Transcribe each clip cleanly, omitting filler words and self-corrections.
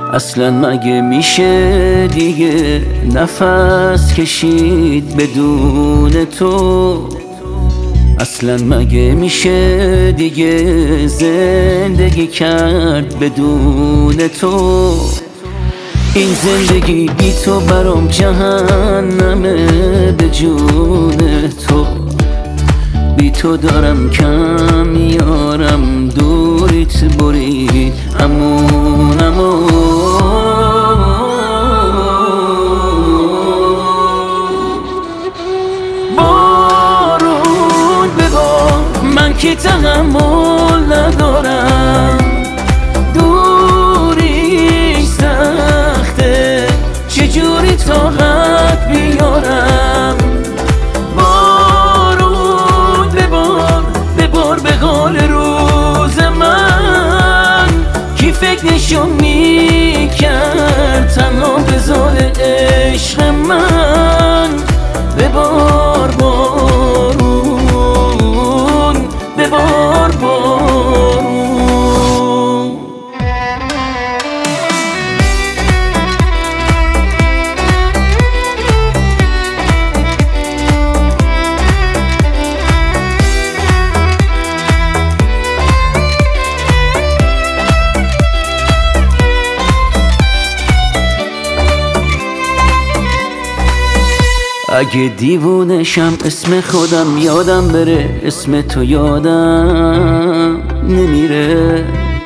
اصلا مگه میشه دیگه نفس کشید بدون تو؟ اصلا مگه میشه دیگه زندگی کرد بدون تو؟ این زندگی بی تو برام جهنمه، به جون تو بی تو دارم کم میارم، دوریت برید امون امون. بارون ببار من که تحمل ندارم، دوری سخته چجوری طاقت بیارم. بارون ببار ببار به حال روز من، کی فکرشو میکرد تنها بذار عشق من. ببار بارون ببار بارون. اگه دیوونشم اسم خودم یادم بره، اسم تو یادم نمیره.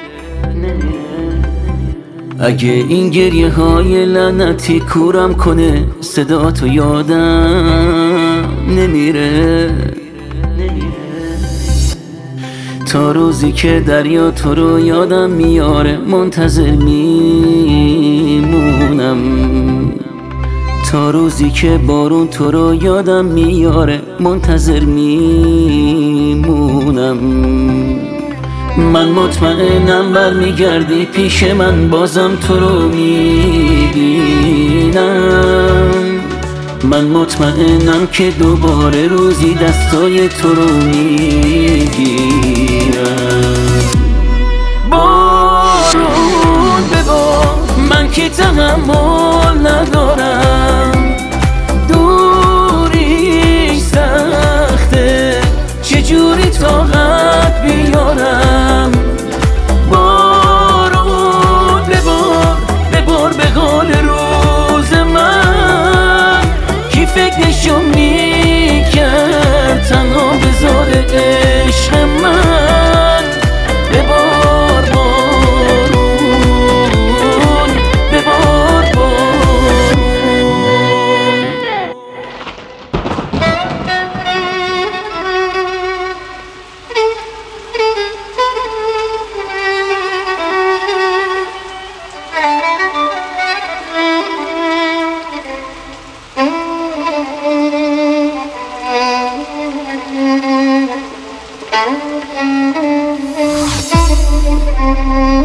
اگه این گریه های لعنتی کورم کنه، صدا تو یادم نمیره. تا روزی که دریا تو رو یادم میاره، منتظر میمونم. تا روزی که بارون تو رو یادم میاره، منتظر میمونم. من مطمئنم برمیگردی پیش من، بازم تو رو میبینم. من مطمئنم که دوباره روزی دستای تو رو میگیرم. بارون ببار من که تحمل ندارم، دوری سخته چجوری طاقت بیارم. بارون ببار ببار به حال روز من، کی فکرشو میکرد تنها بذار عشق من. ببار بارون ببار Thank you.